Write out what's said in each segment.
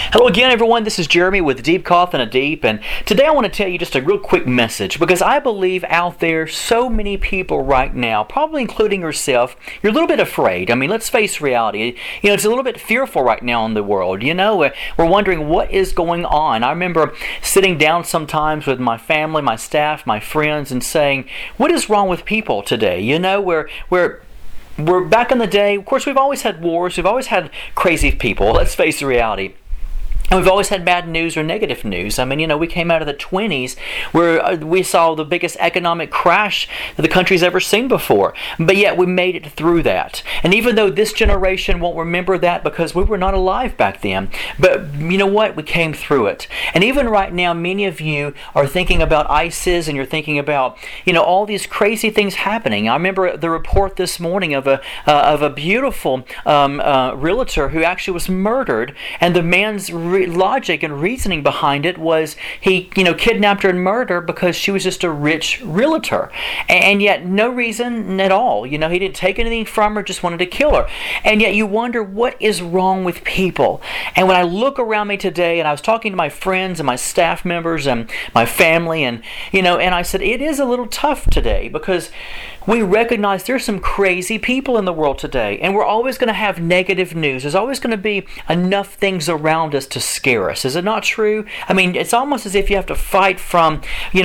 Hello again, everyone. This is Jeremy with Deep Coffin and Deep, and today I want to tell you just a real quick message because I believe out there so many people right now, probably including yourself, you're a little bit afraid. I mean, let's face reality. It's a little bit fearful right now in the world. We're wondering what is going on. I remember sitting down sometimes with my family, my staff, my friends, and saying, "What is wrong with people today?" We're back in the day. Of course, we've always had wars. We've always had crazy people. Let's face the reality. And we've always had bad news or negative news. I mean, we came out of the 20s where we saw the biggest economic crash that the country's ever seen before. But yet we made it through that. And even though this generation won't remember that because we were not alive back then, but you know what? We came through it. And even right now, many of you are thinking about ISIS and you're thinking about, all these crazy things happening. I remember the report this morning of a beautiful realtor who actually was murdered, and the man's logic and reasoning behind it was he kidnapped her and murdered her because she was just a rich realtor, and yet no reason at all. He didn't take anything from her, just wanted to kill her. And yet you wonder what is wrong with people. And when I look around me today, and I was talking to my friends and my staff members and my family, and I said it is a little tough today because we recognize there's some crazy people in the world today, and we're always going to have negative news. There's always going to be enough things around us to scare us. Is it not true? I mean, it's almost as if you have to fight from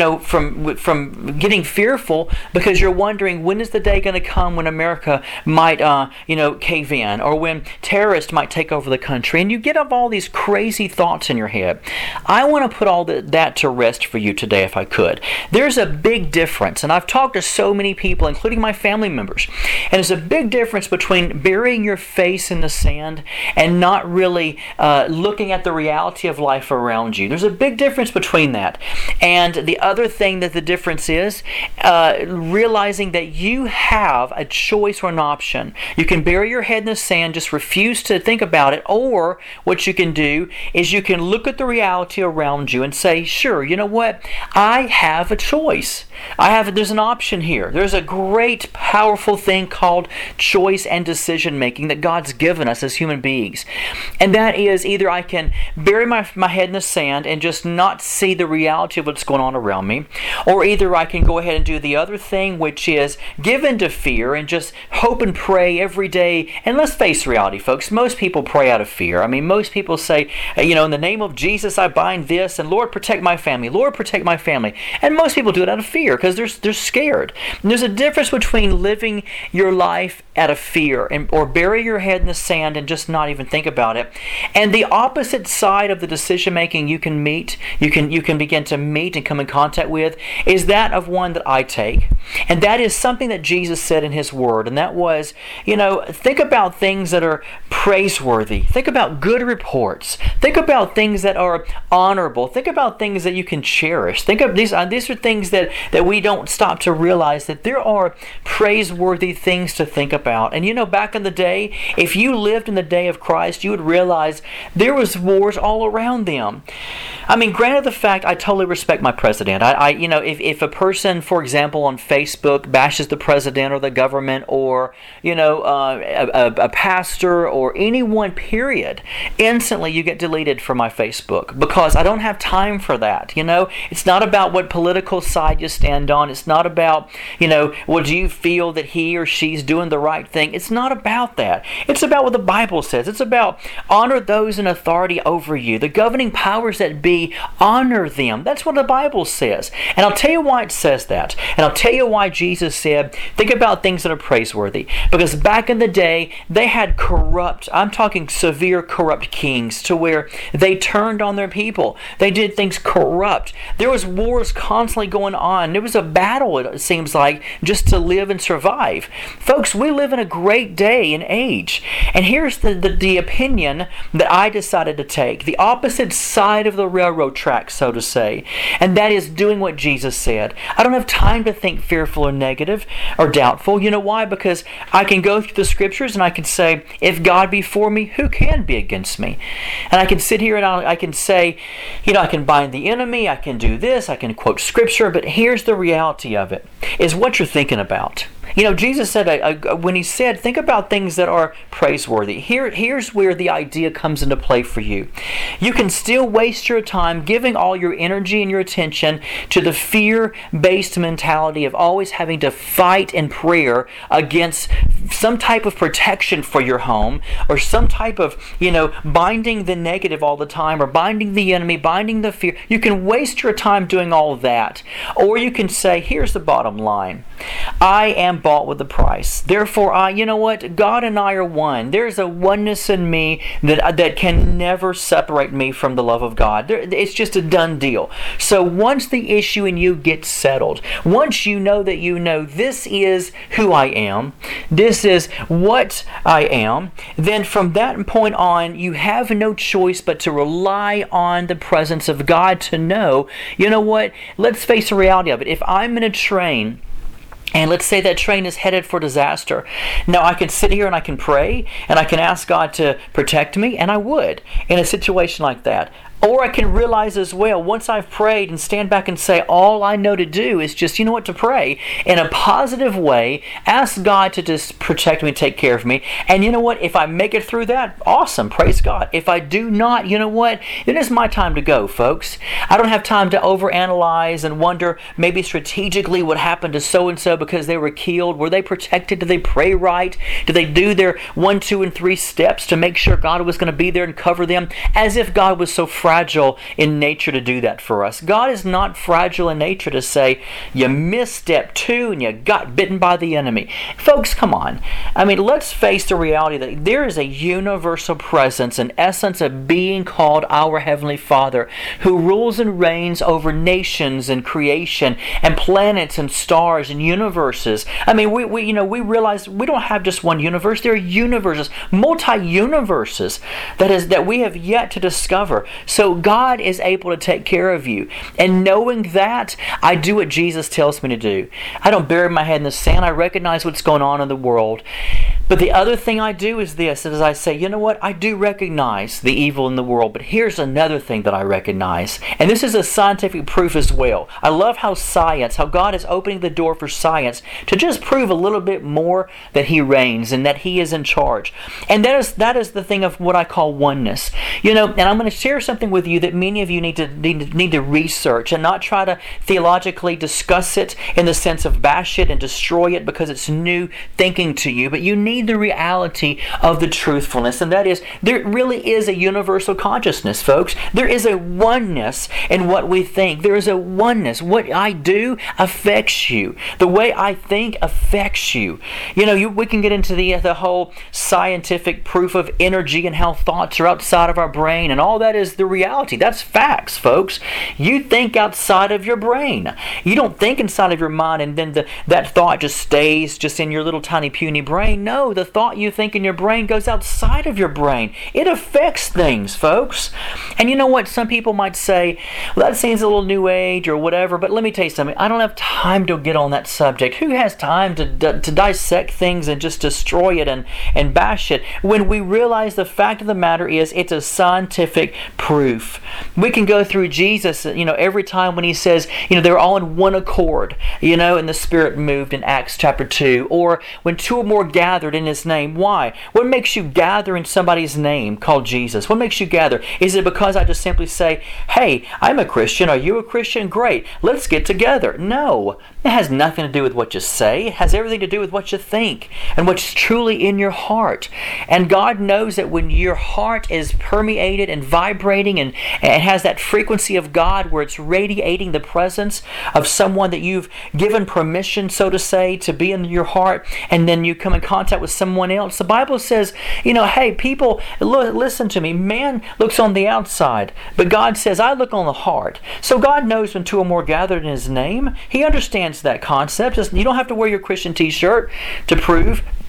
getting fearful because you're wondering when is the day going to come when America might, cave in, or when terrorists might take over the country, and you get up all these crazy thoughts in your head. I want to put all that to rest for you today, if I could. There's a big difference, and I've talked to so many people, including my family members, and there's a big difference between burying your face in the sand and not really looking at the reality of life around you. There's a big difference between that. And the other thing that the difference is realizing that you have a choice or an option. You can bury your head in the sand, just refuse to think about it, or what you can do is you can look at the reality around you and say, sure, you know what? I have a choice. There's an option here. There's a great, powerful thing called choice and decision making that God's given us as human beings. And that is either I can bury my head in the sand and just not see the reality of what's going on around me, or either I can go ahead and do the other thing, which is give in to fear and just hope and pray every day. And let's face reality, folks, most people pray out of fear. I mean, most people say, in the name of Jesus, I bind this, and Lord, protect my family. Lord, protect my family. And most people do it out of fear because they're scared. And there's a difference between living your life out of fear or bury your head in the sand and just not even think about it, and the opposite side of the decision making you can begin to meet and come in contact with is that of one that I take, and that is something that Jesus said in His Word, and that was, think about things that are praiseworthy, think about good reports, think about things that are honorable, think about things that you can cherish. Think of these are things that we don't stop to realize that there are praiseworthy things to think about. And back in the day, if you lived in the day of Christ, you would realize there was wars all around them. I mean, granted the fact, I totally respect my president. If a person, for example, on Facebook bashes the president or the government or, a pastor or anyone, period, instantly you get deleted from my Facebook because I don't have time for that. It's not about what political side you stand on. It's not about, well, do you feel that he or she's doing the right thing? It's not about that. It's about what the Bible says. It's about honor those in authority over you. The governing powers that be, honor them. That's what the Bible says. And I'll tell you why it says that. And I'll tell you why Jesus said, think about things that are praiseworthy. Because back in the day, they had I'm talking severe corrupt kings to where they turned on their people. They did things corrupt. There was wars constantly going on. There was a battle, it seems like, just to live and survive. Folks, we live in a great day and age. And here's the opinion that I decided to take. The opposite side of the railroad track, so to say. And that is doing what Jesus said. I don't have time to think fearful or negative or doubtful. You know why? Because I can go through the scriptures and I can say, if God be for me, who can be against me? And I can sit here and I can say, I can bind the enemy, I can do this, I can quote scripture, but here's the reality of it, is what you're thinking about. Jesus said, when he said, think about things that are praiseworthy. Here's where the idea comes into play for you. You can still waste your time giving all your energy and your attention to the fear-based mentality of always having to fight in prayer against some type of protection for your home, or some type of, binding the negative all the time, or binding the enemy, binding the fear. You can waste your time doing all of that. Or you can say, here's the bottom line. I am bought with a price. Therefore, God and I are one. There's a oneness in me that can never separate me from the love of God. It's just a done deal. So once the issue in you gets settled, once you know that this is who I am, this is what I am, then from that point on, you have no choice but to rely on the presence of God to know, let's face the reality of it. If I'm in a train, and let's say that train is headed for disaster. Now, I can sit here and I can pray, and I can ask God to protect me, and I would in a situation like that. Or I can realize as well, once I've prayed, and stand back and say, all I know to do is just, to pray in a positive way, ask God to just protect me and take care of me. And if I make it through that, awesome, praise God. If I do not, then it's my time to go, folks. I don't have time to overanalyze and wonder maybe strategically what happened to so-and-so because they were killed. Were they protected? Did they pray right? Did they do their 1, 2, and 3 steps to make sure God was going to be there and cover them? As if God was so fragile in nature to do that for us. God is not fragile in nature to say, you missed step 2 and you got bitten by the enemy. Folks, come on. Let's face the reality that there is a universal presence, an essence of being called our Heavenly Father, who rules and reigns over nations and creation and planets and stars and universes. We realize we don't have just one universe. There are universes, multi-universes that we have yet to discover. So God is able to take care of you. And knowing that, I do what Jesus tells me to do. I don't bury my head in the sand. I recognize what's going on in the world. But the other thing I do is this, is I say, I do recognize the evil in the world, but here's another thing that I recognize. And this is a scientific proof as well. I love how God is opening the door for science to just prove a little bit more that He reigns and that He is in charge. And that is the thing of what I call oneness. And I'm going to share something with you that many of you need to research and not try to theologically discuss it in the sense of bash it and destroy it because it's new thinking to you. But you need the reality of the truthfulness, and that is, there really is a universal consciousness, folks. There is a oneness in what we think. There is a oneness. What I do affects you. The way I think affects you. We can get into the whole scientific proof of energy and how thoughts are outside of our brain, and all that is the reality. That's facts, folks. You think outside of your brain. You don't think inside of your mind and then that thought just stays just in your little tiny puny brain. No, the thought you think in your brain goes outside of your brain. It affects things, folks. And you know what? Some people might say, well, that seems a little new age or whatever, but let me tell you something. I don't have time to get on that subject. Who has time to dissect things and just destroy it and bash it when we realize the fact of the matter is it's a scientific proof. We can go through Jesus, every time when He says, they're all in one accord, and the Spirit moved in Acts chapter 2, or when 2 or more gathered in His name. Why? What makes you gather in somebody's name called Jesus? What makes you gather? Is it because I just simply say, hey, I'm a Christian, are you a Christian? Great, let's get together. No, it has nothing to do with what you say. It has everything to do with what you think and what's truly in your heart. And God knows that when your heart is permeated and vibrating and has that frequency of God where it's radiating the presence of someone that you've given permission, so to say, to be in your heart, and then you come in contact with someone else. The Bible says, hey, people, listen to me. Man looks on the outside, but God says, I look on the heart. So God knows when 2 or more gathered in His name. He understands that concept. You don't have to wear your Christian t-shirt to prove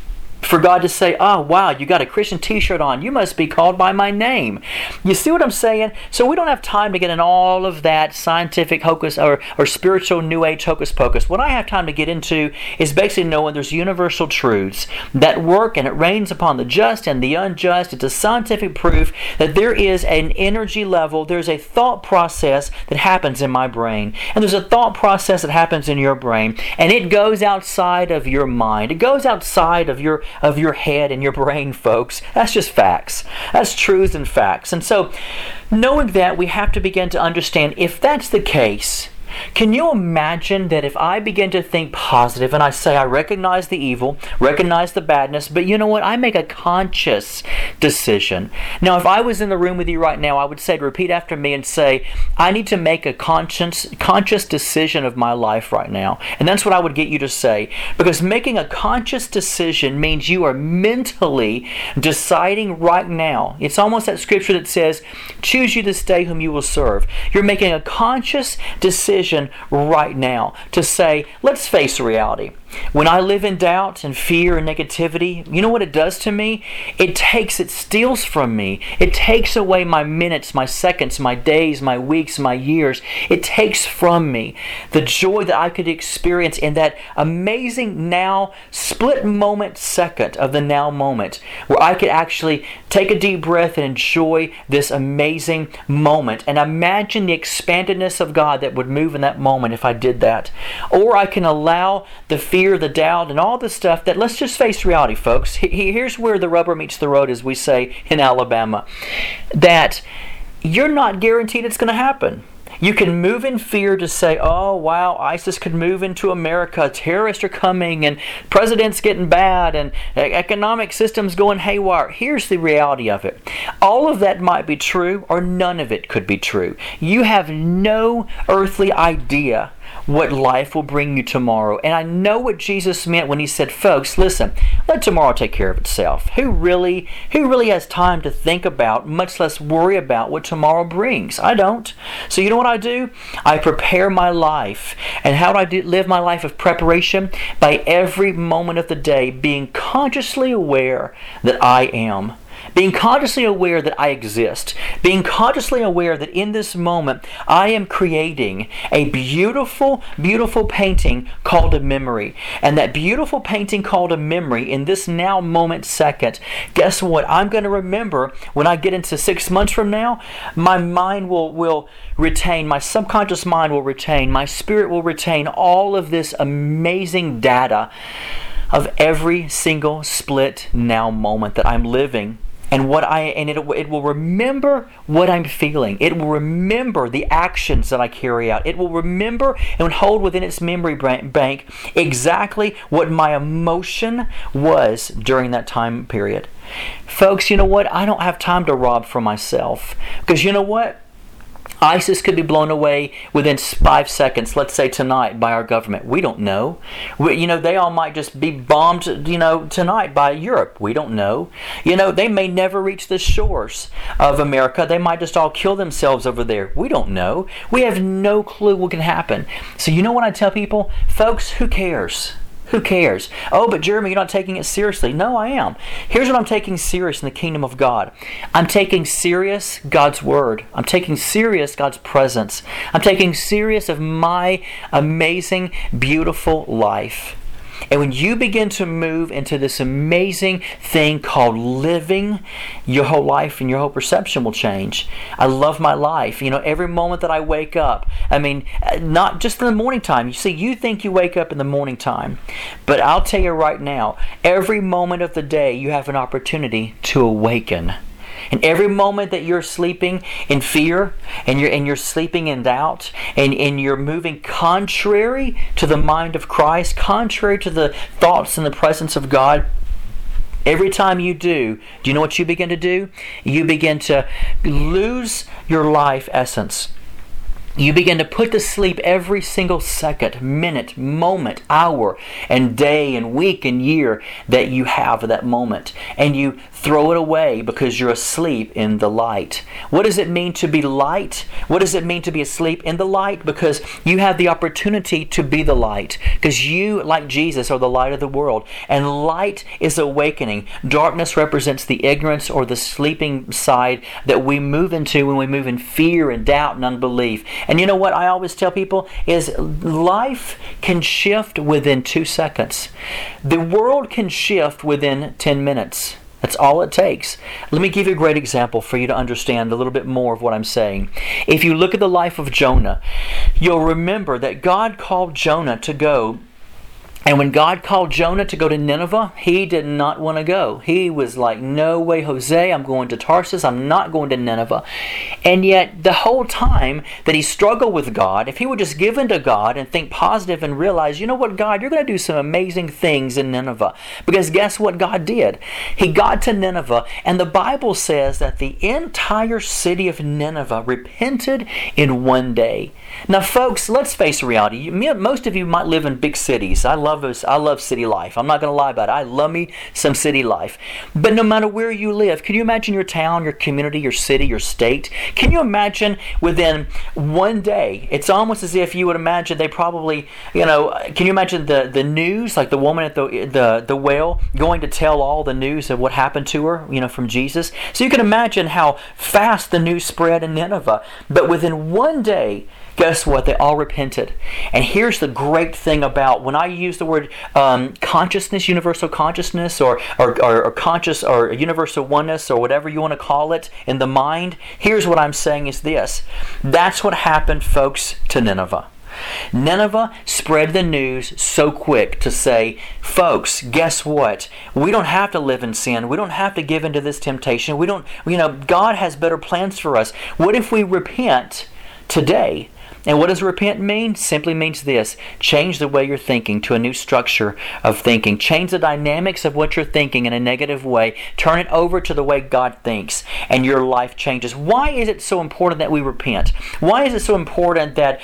For God to say, oh, wow, you got a Christian t-shirt on. You must be called by my name. You see what I'm saying? So we don't have time to get in all of that scientific hocus or spiritual New Age hocus pocus. What I have time to get into is basically knowing there's universal truths that work, and it rains upon the just and the unjust. It's a scientific proof that there is an energy level, there's a thought process that happens in my brain, and there's a thought process that happens in your brain, and it goes outside of your mind. It goes outside of your head and your brain, folks. That's just facts. That's truths and facts. And so, knowing that, we have to begin to understand, if that's the case, can you imagine that if I begin to think positive and I say I recognize the evil, recognize the badness, but you know what? I make a conscious decision. Now, if I was in the room with you right now, I would say to repeat after me and say, I need to make a conscious decision of my life right now. And that's what I would get you to say. Because making a conscious decision means you are mentally deciding right now. It's almost that scripture that says, choose you this day whom you will serve. You're making a conscious decision right now to say, let's face reality. When I live in doubt and fear and negativity, you know what it does to me? It steals from me. It takes away my minutes, my seconds, my days, my weeks, my years. It takes from me the joy that I could experience in that amazing now split moment second of the now moment, where I could actually take a deep breath and enjoy this amazing moment and imagine the expandedness of God that would move in that moment if I did that. Or I can allow the fear, the doubt, and all the stuff that, let's just face reality, folks. Here's where the rubber meets the road, as we say in Alabama, that you're not guaranteed it's going to happen. You can move in fear to say, oh, wow, ISIS could move into America. Terrorists are coming, and president's getting bad, and economic system's going haywire. Here's the reality of it. All of that might be true, or none of it could be true. You have no earthly idea what life will bring you tomorrow. And I know what Jesus meant when he said, folks, listen, let tomorrow take care of itself. Who really has time to think about, much less worry about what tomorrow brings? I don't. So you know what I do? I prepare my life. And how do I live my life of preparation? By every moment of the day being consciously aware that I am. Being consciously aware that I exist. Being consciously aware that in this moment I am creating a beautiful, beautiful painting called a memory. And that beautiful painting called a memory in this now moment second, guess what? I'm going to remember when I get into 6 months from now, my mind will retain, my subconscious mind will retain, my spirit will retain all of this amazing data of every single split now moment that I'm living. And it will remember what I'm feeling. It will remember the actions that I carry out. It will remember and hold within its memory bank exactly what my emotion was during that time period. Folks, you know what? I don't have time to rob from myself. Because you know what? ISIS could be blown away within 5 seconds, let's say tonight, by our government. We don't know. They all might just be bombed, tonight by Europe. We don't know. They may never reach the shores of America. They might just all kill themselves over there. We don't know. We have no clue what can happen. So you know what I tell people? Folks, who cares? Who cares? Oh, but Jeremy, you're not taking it seriously. No, I am. Here's what I'm taking serious in the kingdom of God. I'm taking serious God's Word. I'm taking serious God's presence. I'm taking serious of my amazing, beautiful life. And when you begin to move into this amazing thing called living, your whole life and your whole perception will change. I love my life. Every moment that I wake up, not just in the morning time. You see, you think you wake up in the morning time. But I'll tell you right now, every moment of the day you have an opportunity to awaken. And every moment that you're sleeping in fear and you're sleeping in doubt and you're moving contrary to the mind of Christ, contrary to the thoughts and the presence of God, every time you do you know what you begin to do? You begin to lose your life essence. You begin to put to sleep every single second, minute, moment, hour, and day, and week, and year that you have at that moment. And you throw it away because you're asleep in the light. What does it mean to be light? What does it mean to be asleep in the light? Because you have the opportunity to be the light. Because you, like Jesus, are the light of the world. And light is awakening. Darkness represents the ignorance or the sleeping side that we move into when we move in fear and doubt and unbelief. And you know what I always tell people is life can shift within 2 seconds. The world can shift within 10 minutes. That's all it takes. Let me give you a great example for you to understand a little bit more of what I'm saying. If you look at the life of Jonah, you'll remember that God called Jonah to go. And when God called Jonah to go to Nineveh, he did not want to go. He was like, no way, Jose, I'm going to Tarsus. I'm not going to Nineveh. And yet, the whole time that he struggled with God, if he would just give in to God and think positive and realize, you know what, God, you're going to do some amazing things in Nineveh. Because guess what God did? He got to Nineveh, and the Bible says that the entire city of Nineveh repented in one day. Now, folks, let's face reality. Most of you might live in big cities. I love city life. I'm not going to lie about it. I love me some city life. But no matter where you live, can you imagine your town, your community, your city, your state? Can you imagine within one day? It's almost as if you would imagine they probably, can you imagine the news, like the woman at the well going to tell all the news of what happened to her, from Jesus? So you can imagine how fast the news spread in Nineveh. But within one day, guess what? They all repented. And here's the great thing about when I use the word consciousness, universal consciousness, or conscious or universal oneness, or whatever you want to call it in the mind. Here's what I'm saying is this. That's what happened, folks, to Nineveh. Nineveh spread the news so quick to say, folks, guess what? We don't have to live in sin. We don't have to give into this temptation. God has better plans for us. What if we repent today? And what does repent mean? Simply means this. Change the way you're thinking to a new structure of thinking. Change the dynamics of what you're thinking in a negative way. Turn it over to the way God thinks, and your life changes. Why is it so important that we repent? Why is it so important that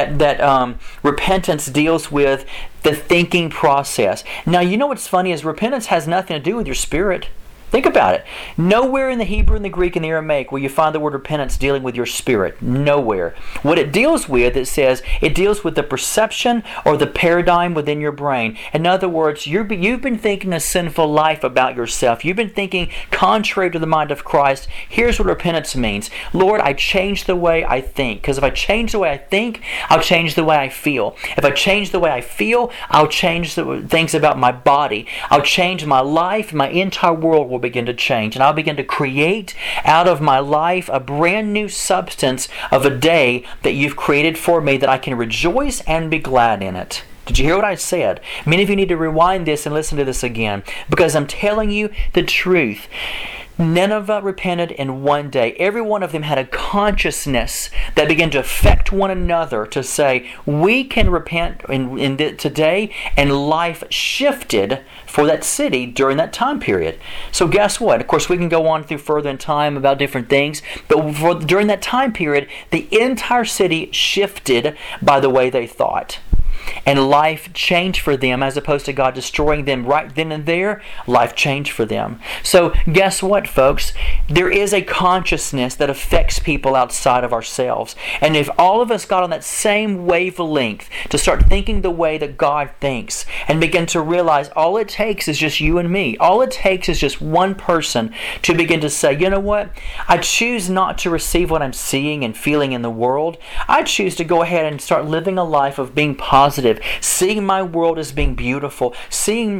repentance deals with the thinking process? Now, you know what's funny is repentance has nothing to do with your spirit. Think about it. Nowhere in the Hebrew and the Greek and the Aramaic will you find the word repentance dealing with your spirit. Nowhere. What it deals with, it says, it deals with the perception or the paradigm within your brain. In other words, you've been thinking a sinful life about yourself. You've been thinking contrary to the mind of Christ. Here's what repentance means. Lord, I change the way I think. Because if I change the way I think, I'll change the way I feel. If I change the way I feel, I'll change the things about my body. I'll change my life. My entire world will begin to change, and I'll begin to create out of my life a brand new substance of a day that you've created for me, that I can rejoice and be glad in it. Did you hear what I said? Many of you need to rewind this and listen to this again, because I'm telling you the truth. Nineveh repented in one day. Every one of them had a consciousness that began to affect one another to say, we can repent today, and life shifted for that city during that time period. So guess what? Of course, we can go on through further in time about different things, but during that time period, the entire city shifted by the way they thought. And life changed for them, as opposed to God destroying them right then and there. Life changed for them. So guess what, folks? There is a consciousness that affects people outside of ourselves. And if all of us got on that same wavelength to start thinking the way that God thinks, and begin to realize all it takes is just you and me. All it takes is just one person to begin to say, you know what? I choose not to receive what I'm seeing and feeling in the world. I choose to go ahead and start living a life of being positive, seeing my world as being beautiful, seeing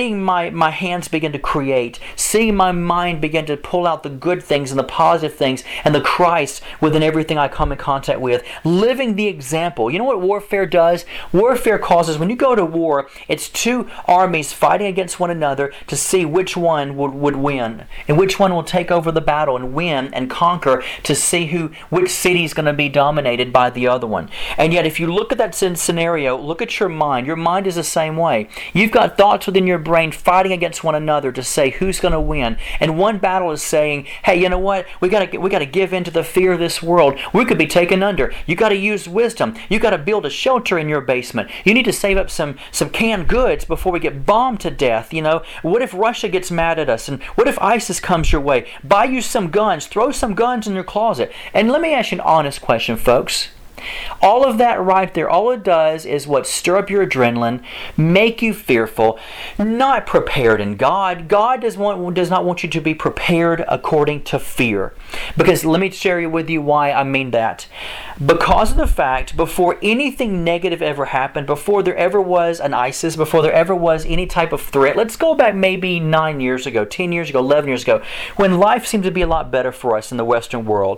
my hands begin to create, seeing my mind begin to pull out the good things and the positive things and the Christ within everything I come in contact with, living the example. You know what warfare does? Warfare causes, when you go to war, it's two armies fighting against one another to see which one would win, and which one will take over the battle and win and conquer, to see which city is going to be dominated by the other one. And yet, if you look at that scenario, Look at your mind. Your mind is the same way. You've got thoughts within your brain fighting against one another to say who's going to win. And one battle is saying, hey, you know what? We got to give in to the fear of this world. We could be taken under. You got to use wisdom. You got to build a shelter in your basement. You need to save up some canned goods before we get bombed to death. What if Russia gets mad at us? And what if ISIS comes your way? Buy you some guns. Throw some guns in your closet. And let me ask you an honest question, folks. All of that right there, all it does is what? Stir up your adrenaline, make you fearful, not prepared in God. God does not want you to be prepared according to fear. Because let me share with you why I mean that. Because of the fact, before anything negative ever happened, before there ever was an ISIS, before there ever was any type of threat, let's go back maybe 9 years ago, 10 years ago, 11 years ago, when life seemed to be a lot better for us in the Western world.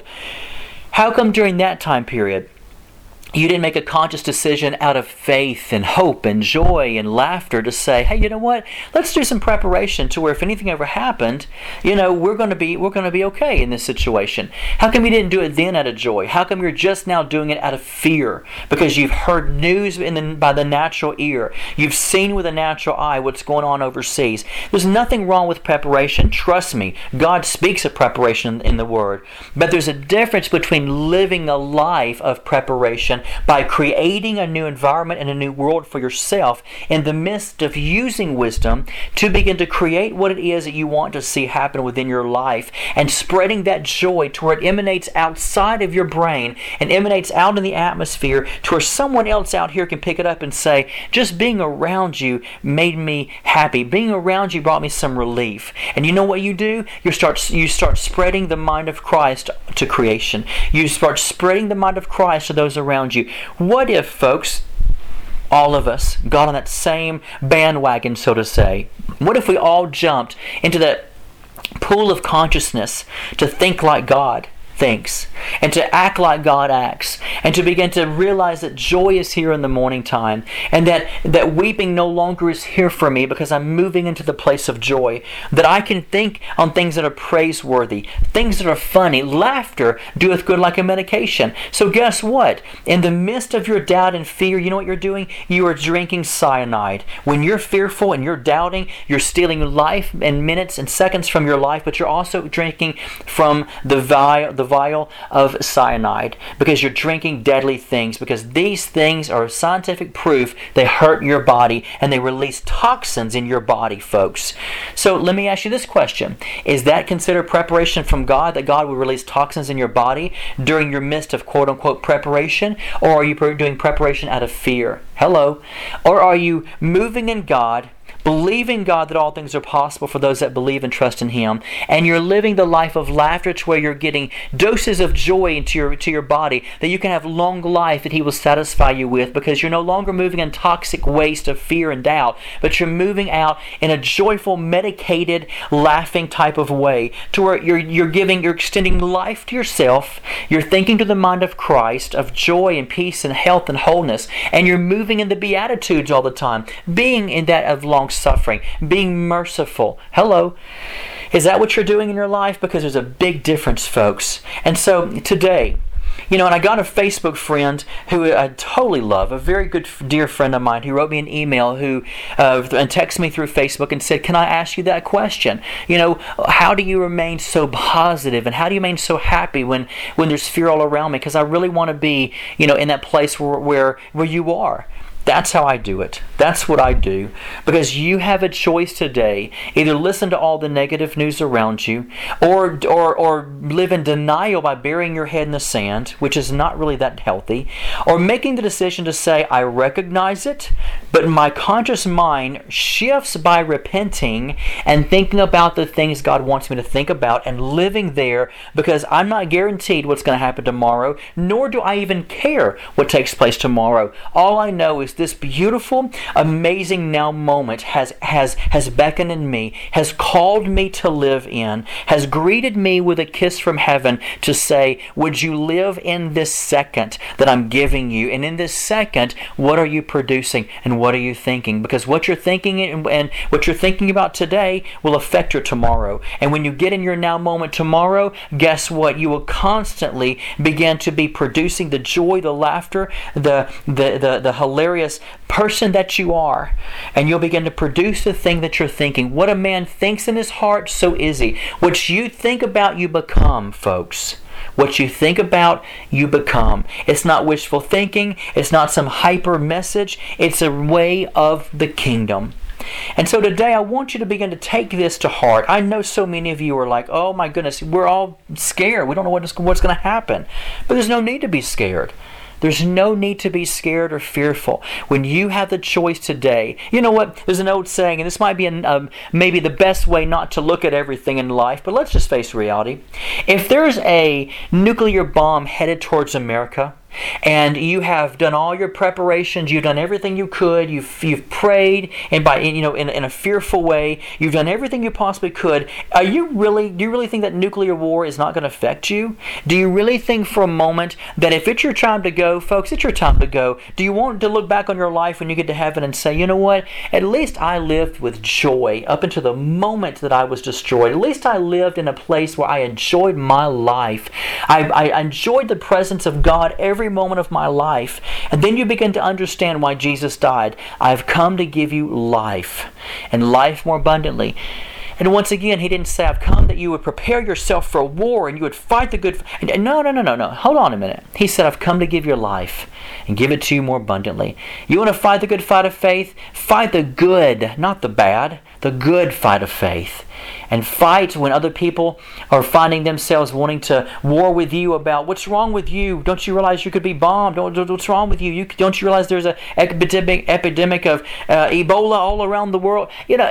How come during that time period, you didn't make a conscious decision out of faith and hope and joy and laughter to say, hey, you know what? Let's do some preparation to where if anything ever happened, we're going to be okay in this situation. How come you didn't do it then out of joy? How come you're just now doing it out of fear? Because you've heard news by the natural ear. You've seen with the natural eye what's going on overseas. There's nothing wrong with preparation. Trust me. God speaks of preparation in the Word. But there's a difference between living a life of preparation by creating a new environment and a new world for yourself in the midst of using wisdom to begin to create what it is that you want to see happen within your life, and spreading that joy to where it emanates outside of your brain and emanates out in the atmosphere to where someone else out here can pick it up and say, just being around you made me happy. Being around you brought me some relief. And you know what you do? You start spreading the mind of Christ to creation. You start spreading the mind of Christ to those around you. What if, folks, all of us got on that same bandwagon, so to say? What if we all jumped into that pool of consciousness to think like God thinks, and to act like God acts, and to begin to realize that joy is here in the morning time, and that weeping no longer is here for me because I'm moving into the place of joy, that I can think on things that are praiseworthy, things that are funny. Laughter doeth good like a medication. So guess what? In the midst of your doubt and fear, you know what you're doing? You are drinking cyanide. When you're fearful and you're doubting, you're stealing life and minutes and seconds from your life, but you're also drinking from the vial of cyanide, because you're drinking deadly things, because these things are scientific proof they hurt your body and they release toxins in your body, folks. So let me ask you this question. Is that considered preparation from God, that God will release toxins in your body during your midst of quote-unquote preparation? Or are you doing preparation out of fear? Hello? Or are you moving in God, believing God that all things are possible for those that believe and trust in Him, and you're living the life of laughter to where you're getting doses of joy into your body, that you can have long life that He will satisfy you with, because you're no longer moving in toxic waste of fear and doubt, but you're moving out in a joyful, medicated, laughing type of way, to where you're extending life to yourself, you're thinking to the mind of Christ, of joy and peace and health and wholeness, and you're moving in the Beatitudes all the time, being in that of long suffering, being merciful. Hello. Is that what you're doing in your life? Because there's a big difference, folks. And so today, and I got a Facebook friend who I totally love, a very good dear friend of mine, who wrote me an email and texted me through Facebook and said, can I ask you that question? How do you remain so positive, and how do you remain so happy when there's fear all around me? Because I really want to be, in that place where you are. That's how I do it. That's what I do. Because you have a choice today. Either listen to all the negative news around you, or live in denial by burying your head in the sand, which is not really that healthy, or making the decision to say, I recognize it, but my conscious mind shifts by repenting and thinking about the things God wants me to think about and living there, because I'm not guaranteed what's going to happen tomorrow, nor do I even care what takes place tomorrow. All I know is this beautiful, amazing now moment has beckoned in me, has called me to live in, has greeted me with a kiss from heaven to say, would you live in this second that I'm giving you? And in this second, what are you producing and what are you thinking? Because what you're thinking and what you're thinking about today will affect your tomorrow. And when you get in your now moment tomorrow, guess what? You will constantly begin to be producing the joy, the laughter, the hilarious victorious person that you are. And you'll begin to produce the thing that you're thinking. What a man thinks in his heart, so is he. What you think about, you become, folks. What you think about, you become. It's not wishful thinking. It's not some hyper message. It's a way of the kingdom. And so today I want you to begin to take this to heart. I know so many of you are like, oh my goodness, we're all scared. We don't know what's going to happen. But there's no need to be scared. There's no need to be scared or fearful. When you have the choice today, you know what? There's an old saying, and this might be maybe the best way not to look at everything in life, but let's just face reality. If there's a nuclear bomb headed towards America, and you have done all your preparations, you've done everything you could, you've prayed, and in a fearful way, you've done everything you possibly could. Do you really think that nuclear war is not going to affect you? Do you really think for a moment that if it's your time to go, folks, it's your time to go? Do you want to look back on your life when you get to heaven and say, you know what? At least I lived with joy up until the moment that I was destroyed. At least I lived in a place where I enjoyed my life. I enjoyed the presence of God every moment of my life. And then you begin to understand why Jesus died. I've come to give you life, and life more abundantly. And once again, he didn't say, I've come that you would prepare yourself for a war and you would fight the good. No. Hold on a minute. He said, I've come to give you life and give it to you more abundantly. You want to fight the good fight of faith? Fight the good, not the bad. The good fight of faith. And fight when other people are finding themselves wanting to war with you about what's wrong with you. Don't you realize you could be bombed? What's wrong with you? Don't you realize there's an epidemic of Ebola all around the world?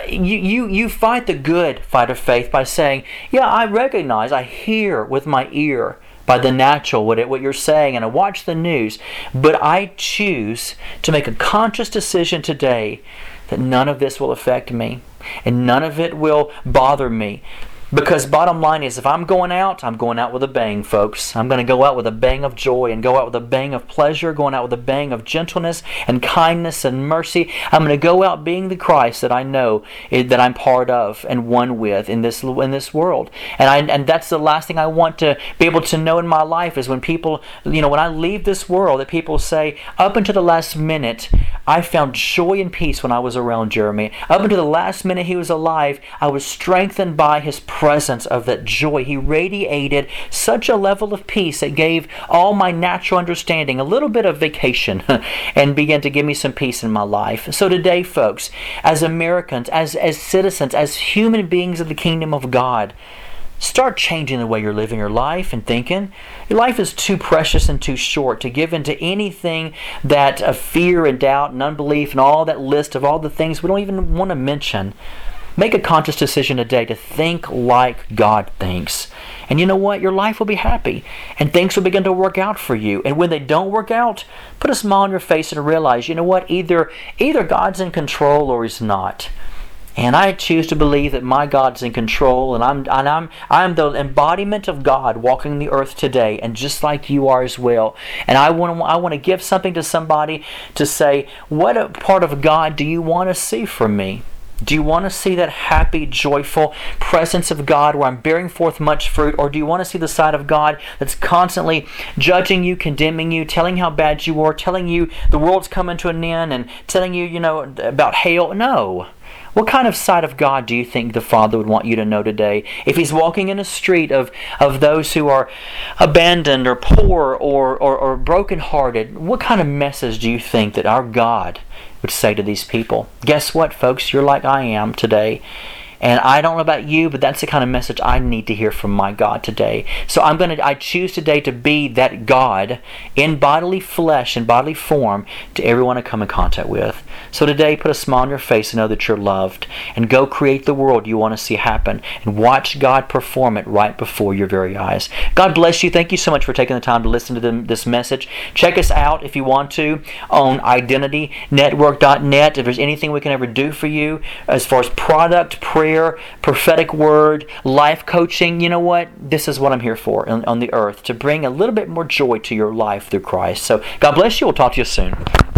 You fight the good fight of faith by saying, yeah, I recognize, I hear with my ear by the natural what you're saying, and I watch the news, but I choose to make a conscious decision today that none of this will affect me and none of it will bother me. Because bottom line is, if I'm going out with a bang, folks. I'm going to go out with a bang of joy and go out with a bang of pleasure, going out with a bang of gentleness and kindness and mercy. I'm going to go out being the Christ that I know that I'm part of and one with in this world. And that's the last thing I want to be able to know in my life is when people, when I leave this world, that people say, up until the last minute, I found joy and peace when I was around Jeremy. Up until the last minute he was alive, I was strengthened by his presence of that joy. He radiated such a level of peace that gave all my natural understanding a little bit of vacation and began to give me some peace in my life. So today, folks, as Americans, as citizens, as human beings of the kingdom of God, start changing the way you're living your life and thinking. Your life is too precious and too short to give into anything that of fear and doubt and unbelief and all that list of all the things we don't even want to mention. Make a conscious decision today to think like God thinks. And you know what? Your life will be happy. And things will begin to work out for you. And when they don't work out, put a smile on your face and realize, you know what? Either God's in control or He's not. And I choose to believe that my God's in control, and I'm the embodiment of God walking the earth today, and just like you are as well. And I want to give something to somebody to say, what a part of God do you want to see from me? Do you want to see that happy, joyful presence of God where I'm bearing forth much fruit? Or do you want to see the side of God that's constantly judging you, condemning you, telling how bad you are, telling you the world's coming to an end, and telling you, about hell? No. What kind of side of God do you think the Father would want you to know today? If He's walking in a street of those who are abandoned or poor or brokenhearted, what kind of message do you think that our God would say to these people? Guess what, folks? You're like I am today. And I don't know about you, but that's the kind of message I need to hear from my God today. So I choose today to be that God in bodily flesh and bodily form to everyone I come in contact with. So today, put a smile on your face and know that you're loved. And go create the world you want to see happen. And watch God perform it right before your very eyes. God bless you. Thank you so much for taking the time to listen to this message. Check us out if you want to on IdentityNetwork.net. If there's anything we can ever do for you as far as product, prayer, prophetic word, life coaching, you know what? This is what I'm here for on the earth, to bring a little bit more joy to your life through Christ. So God bless you. We'll talk to you soon.